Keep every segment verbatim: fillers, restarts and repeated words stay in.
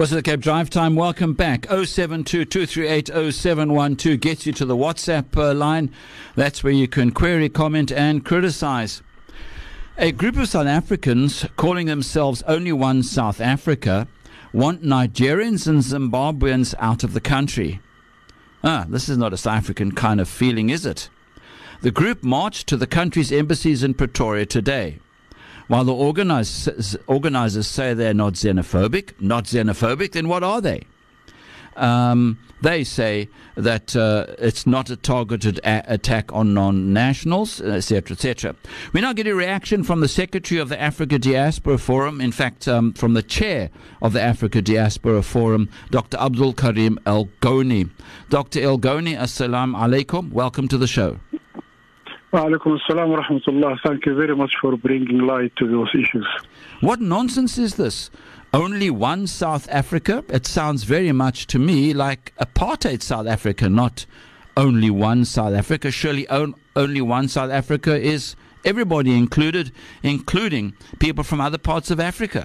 Was it the Cape Drive Time? Welcome back. oh seven two, two three eight, oh seven one two gets you to the WhatsApp uh, line. That's where you can query, comment and criticize. A group of South Africans calling themselves Only One South Africa want Nigerians and Zimbabweans out of the country. Ah, this is not a South African kind of feeling, is it? The group marched to the country's embassies in Pretoria today. While the organizers, organizers say they're not xenophobic, not xenophobic, then what are they? Um, they say that uh, it's not a targeted a- attack on non-nationals, et cetera, et cetera. We now get a reaction from the Secretary of the Africa Diaspora Forum, in fact, um, from the Chair of the Africa Diaspora Forum, Doctor Abdul Karim El Goni. Doctor El Goni, assalamu alaikum. Welcome to the show. Wa alaikum assalam wa rahmatullah. Thank you very much for bringing light to those issues. What nonsense is this? Only one South Africa? It sounds very much to me like apartheid South Africa, not only one South Africa. Surely on, only one South Africa is everybody included, including people from other parts of Africa.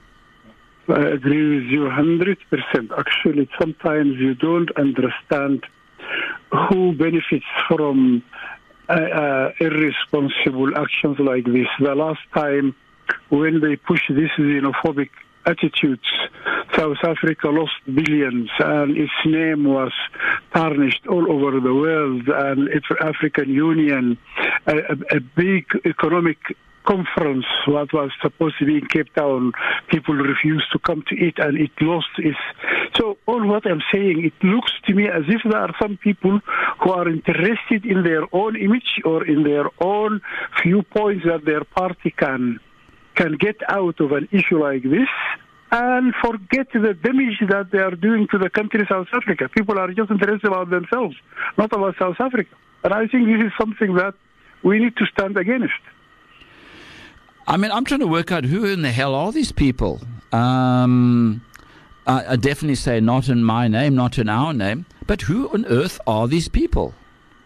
I agree with you one hundred percent. Actually, sometimes you don't understand who benefits from Uh, uh, irresponsible actions like this. The last time when they pushed these xenophobic attitudes, South Africa lost billions and its name was tarnished all over the world, and its African Union, a, a, a big economic conference what was supposed to be in Cape Town, people refused to come to it and it lost its... So all what I'm saying, it looks to me as if there are some people who are interested in their own image or in their own viewpoints that their party can can get out of an issue like this and forget the damage that they are doing to the country South Africa. People are just interested about themselves, not about South Africa. And I think this is something that we need to stand against. I mean, I'm trying to work out who in the hell are these people. Um, I, I definitely say not in my name, not in our name. But who on earth are these people?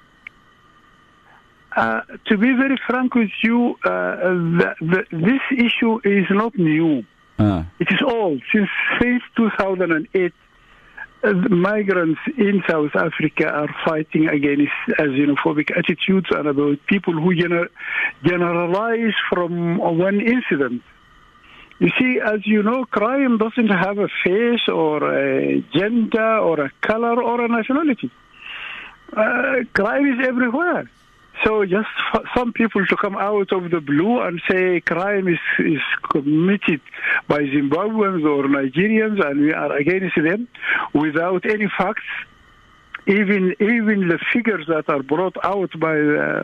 Uh, to be very frank with you, uh, the, the, this issue is not new. Uh. It is old. Since, since two thousand eight, uh, migrants in South Africa are fighting against uh, xenophobic attitudes and about people who gener- generalize from one incident. You see, as you know, crime doesn't have a face or a gender or a color or a nationality. Uh, crime is everywhere. So just for some people to come out of the blue and say crime is, is committed by Zimbabweans or Nigerians and we are against them without any facts, even even the figures that are brought out by the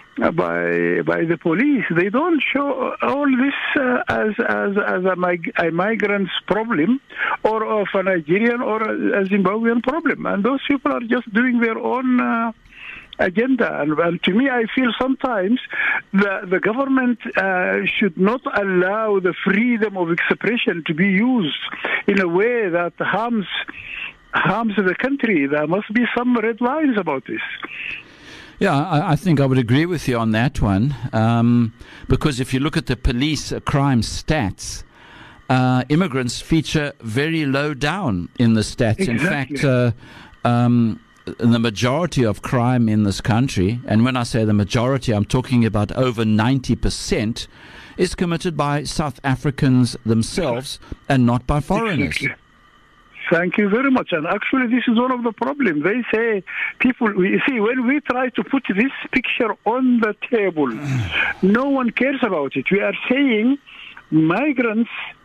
by by the police, they don't show all this uh, as as as a, mig- a migrant's problem or of a Nigerian or a, a Zimbabwean problem, and those people are just doing their own uh, agenda. And, and to me, I feel sometimes the the government uh, should not allow the freedom of expression to be used in a way that harms harms the country. There must be some red lines about this. Yeah, I, I think I would agree with you on that one, um, because if you look at the police crime stats, uh, immigrants feature very low down in the stats. Exactly. In fact, uh, um, the majority of crime in this country, and when I say the majority, I'm talking about over ninety percent, is committed by South Africans themselves and not by foreigners. Exactly. Thank you very much. And actually, this is one of the problems. They say people, you see, when we try to put this picture on the table, no one cares about it. We are saying migrants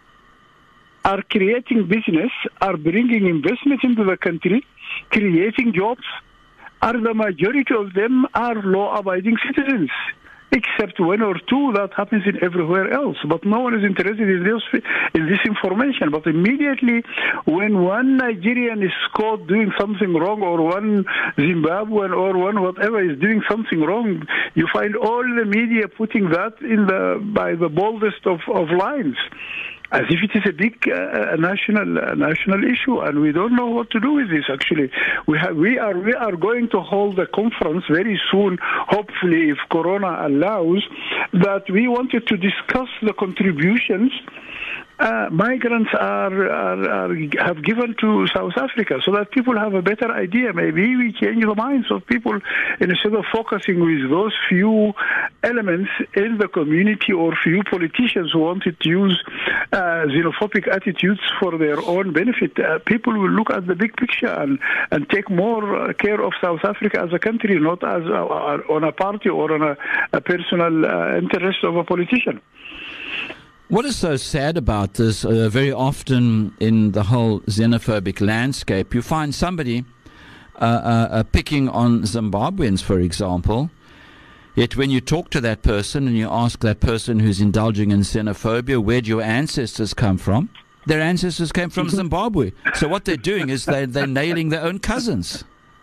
are creating business, are bringing investment into the country, creating jobs, and the majority of them are law-abiding citizens, except one or two that happens in everywhere else. But no one is interested in this, in this information. But immediately when one Nigerian is caught doing something wrong, or one Zimbabwean or one whatever is doing something wrong, you find all the media putting that in the by the boldest of, of lines, as if it is a big uh, national uh, national issue, and we don't know what to do with this. Actually, we have we are we are going to hold a conference very soon, hopefully, if Corona allows, that we wanted to discuss the contributions uh, migrants are, are, are have given to South Africa, so that people have a better idea. Maybe we change the minds of people instead of focusing with those few elements in the community or few politicians who wanted to use uh, xenophobic attitudes for their own benefit. Uh, people will look at the big picture and, and take more care of South Africa as a country, not as a, on a party or on a, a personal uh, interest of a politician. What is so sad about this, uh, very often in the whole xenophobic landscape, you find somebody uh, uh, uh, picking on Zimbabweans, for example, yet when you talk to that person and you ask that person who's indulging in xenophobia, where do your ancestors come from? Their ancestors came from Zimbabwe. So what they're doing is they, they're nailing their own cousins.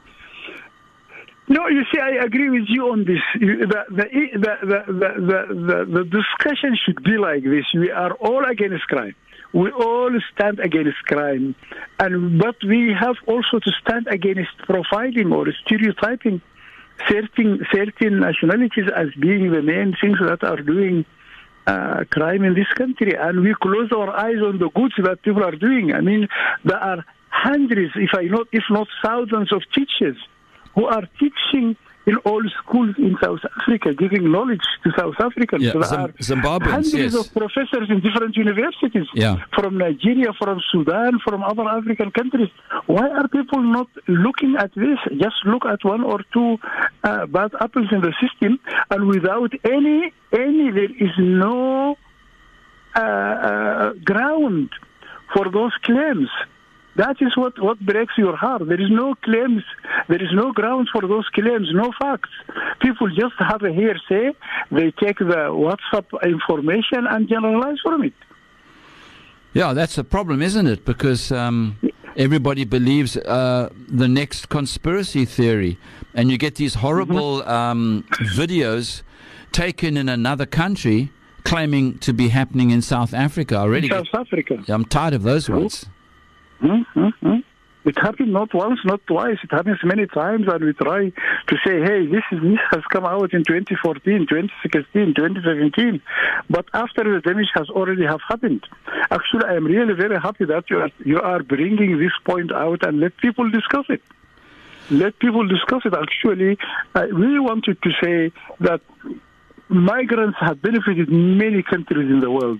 No, you see, I agree with you on this. The, the, the, the, the, the, the discussion should be like this. We are all against crime. We all stand against crime. and But we have also to stand against profiling or stereotyping certain, certain nationalities as being the main things that are doing uh, crime in this country. And we close our eyes on the goods that people are doing. I mean, there are hundreds, if, I not, if not thousands of teachers who are teaching in all schools in South Africa, giving knowledge to South Africans. Yeah, so there Zim- are Zimbabweans, hundreds yes. of professors in different universities, yeah. from Nigeria, from Sudan, from other African countries. Why are people not looking at this? Just look at one or two uh, bad apples in the system, and without any, any there is no uh, uh, ground for those claims. That is what, what breaks your heart. There is no claims, there is no grounds for those claims, no facts. People just have a hearsay, they take the WhatsApp information and generalize from it. Yeah, that's a problem, isn't it? Because um, everybody believes uh, the next conspiracy theory, and you get these horrible mm-hmm. um, videos taken in another country claiming to be happening in South Africa. Already in South get, Africa. I'm tired of those ones. Mm-hmm. It happened not once, not twice. It happens many times, and we try to say, hey, this, is, this has come out in twenty fourteen, twenty sixteen, twenty seventeen. But after the damage has already have happened. Actually, I am really very happy that you are, you are bringing this point out and let people discuss it. Let people discuss it. Actually, I really wanted to say that migrants have benefited many countries in the world.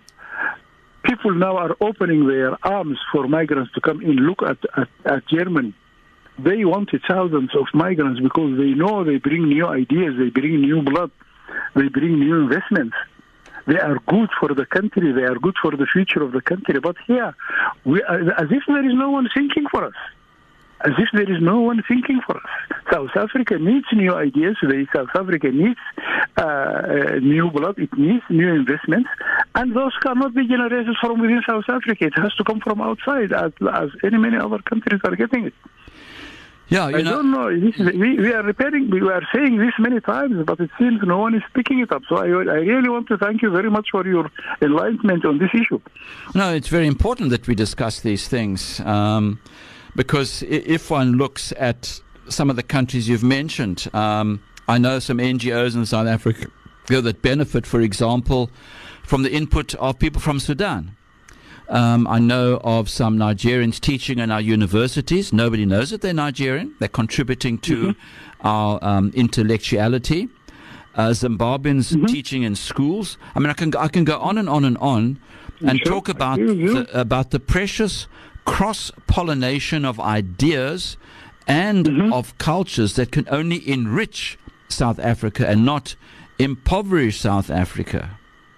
People now are opening their arms for migrants to come in. Look at, at, at Germany. They wanted thousands of migrants because they know they bring new ideas, they bring new blood, they bring new investments. They are good for the country, they are good for the future of the country. But here, we are, as if there is no one thinking for us. As if there is no one thinking for us. South Africa needs new ideas. South Africa needs uh, uh, new blood. It needs new investments. And those cannot be generated from within South Africa. It has to come from outside, as, as any many other countries are getting it. Yeah, you I know, don't know. This is, we, we are repairing. We are saying this many times, but it seems no one is picking it up. So I, I really want to thank you very much for your enlightenment on this issue. No, it's very important that we discuss these things. Um, Because if one looks at some of the countries you've mentioned, um, I know some N G Os in South Africa that benefit, for example, from the input of people from Sudan. Um, I know of some Nigerians teaching in our universities. Nobody knows that they're Nigerian. They're contributing to mm-hmm. our um, intellectuality. Uh, Zimbabweans mm-hmm. teaching in schools. I mean, I can I can go on and on and on and sure. talk about the, about the precious cross-pollination of ideas and mm-hmm. of cultures that can only enrich South Africa and not impoverish South Africa.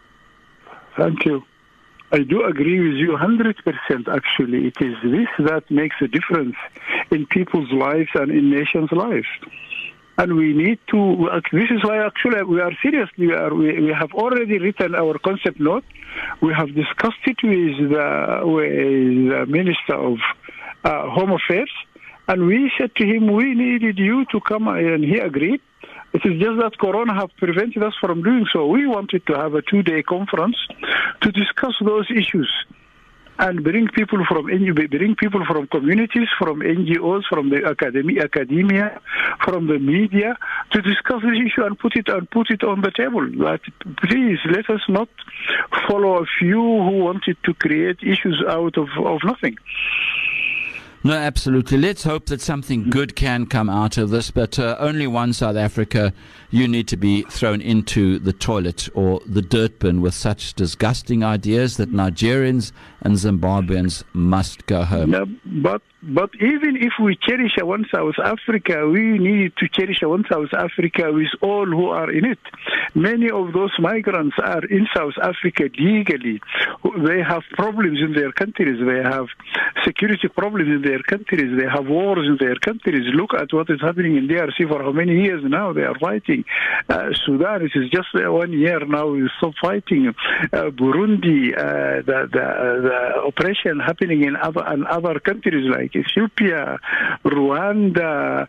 Thank you. I do agree with you one hundred percent, actually. It is this that makes a difference in people's lives and in nations' lives. And we need to, this is why actually we are seriously, we, are, we, we have already written our concept note. We have discussed it with the, with the Minister of uh, Home Affairs. And we said to him, we needed you to come, and he agreed. It is just that Corona have prevented us from doing so. We wanted to have a two-day conference to discuss those issues. and bring people from bring people from communities, from N G Os, from the academy, academia, from the media to discuss this issue and put it and put it on the table. But please let us not follow a few who wanted to create issues out of, of nothing. No, absolutely. Let's hope that something good can come out of this, but uh, only one South Africa. You need to be thrown into the toilet or the dirt bin with such disgusting ideas that Nigerians and Zimbabweans must go home. No, but but even if we cherish our one South Africa, we need to cherish our one South Africa with all who are in it. Many of those migrants are in South Africa legally. They have problems in their countries. They have security problems in their countries. They have wars in their countries. Look at what is happening in D R C for how many years now they are fighting. Uh, Sudan, it is just uh, one year now, we stop fighting. Uh, Burundi, uh, the, the, uh, the oppression happening in other, in other countries like Ethiopia, Rwanda,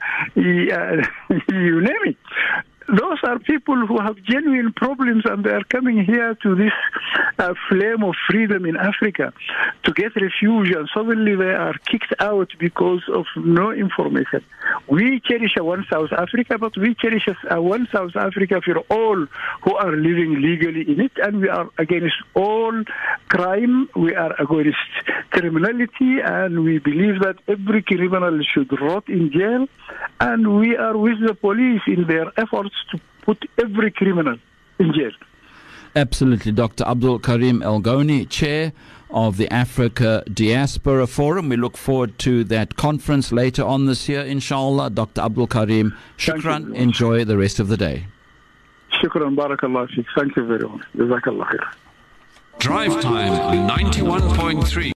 uh, you name it. Those are people who have genuine problems, and they are coming here to this uh, flame of freedom in Africa to get refuge, and suddenly they are kicked out because of no information. We cherish one South Africa, but we cherish one South Africa for all who are living legally in it, and we are against all crime, we are against criminality, and we believe that every criminal should rot in jail, and we are with the police in their efforts to put every criminal in jail. Absolutely. Doctor Abdul Karim El-Goni, Chair of the Africa Diaspora Forum. We look forward to that conference later on this year, inshallah. Doctor Abdul Karim, shukran. Enjoy the rest of the day. Shukran, barakallah fiik. Thank you very much. Jazakallah khair. Drive Time ninety-one point three.